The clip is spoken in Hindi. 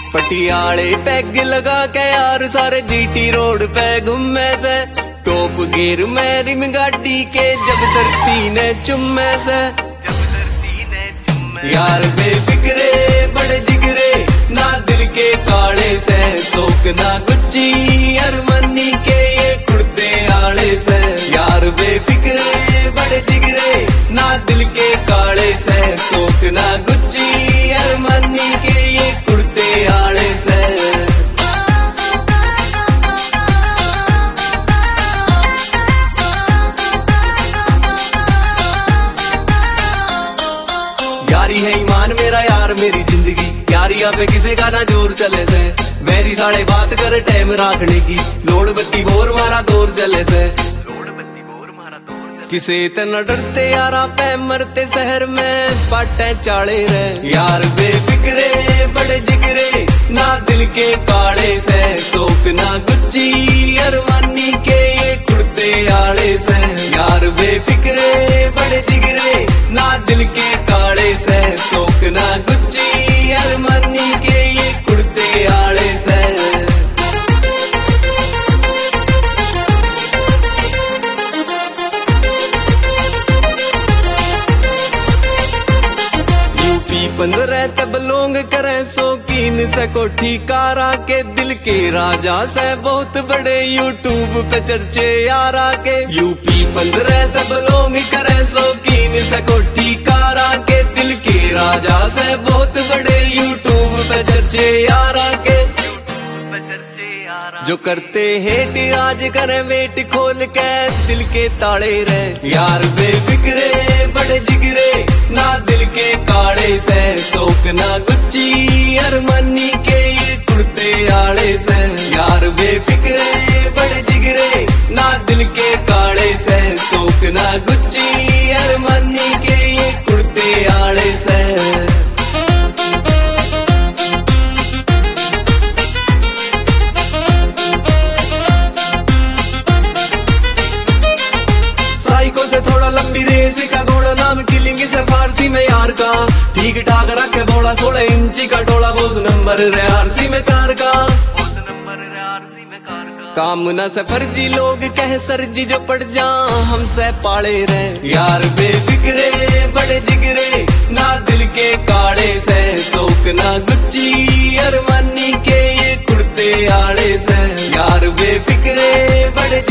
पटियाले पैग लगा के यार सारे जीटी रोड पे घूमे से, टॉप गियर में रिम गाड़ी के जब धरती ने चुम्मे से, यार बेफिक्रे बड़े जिगरे ना दिल के काले से, शौक ना गुच्ची अरमानी के ये कुर्ते आले से, यार बेफिक्रे बड़े जिगरे ना दिल के काले से, शौक ना गुच्ची अरमानी के ये कुर्ते आले से। यारी है ईमान मेरा यार मेरी जिंदगी, यारिया पे किसे का ना जोर चले से, मेरी साढ़े बात कर टाइम रखने की, लोड़ बत्ती बोर मारा दौर चले से, किसे इतना डरते यारा पे मरते शहर में पाटे चाले रहे, यार बेफिक्रे बड़े जिगरे ना दिल के काले से, शौक ना गुच्ची अरमानी के ये कुर्ते आले से, यार बेफिक्रे बड़े जिगरे ना दिल के काले से, शौक ना गुच्ची अरमानी के ये कुर्ते आले से। यूपी 15 तब लोग करे शौकीन से कोठी कारा के, दिल के राजा से बहुत बड़े यूट्यूब पे चर्चे यारा के, यूपी 15 तब लोग करे शौकीन से कोठी कारा के, दिल के राजा से बहुत बड़े यूट्यूब पे चर्चे यारा के, जो करते हेट आज करे वेट खोल के दिल के ताले रहे, यार बेफिक्रे बड़े जिगरे ना दिल के काले से, शौक ना गुच्ची अरमानी के ये कुर्ते आले से, यार बेफिक्रे बड़े जिगरे ना दिल के काले से, शौक ना गुच्ची अरमानी के ये कुर्ते आले से। से थोड़ा लंबी रेस का घोड़ा नाम किलिंग से फारसी में यार का, ठीक ठाक रखे बोला 16 इंची का टोला, बोस नंबर रे आरसी में कार का, काम न से फर्जी लोग कह सर जी जो पड़ जा हमसे पाले रहे, यार बेफिक्रे बड़े जिगरे ना दिल के काले से, शौक ना गुच्ची अरमानी के ये कुर्ते आले से, यार बेफिक्रे बड़े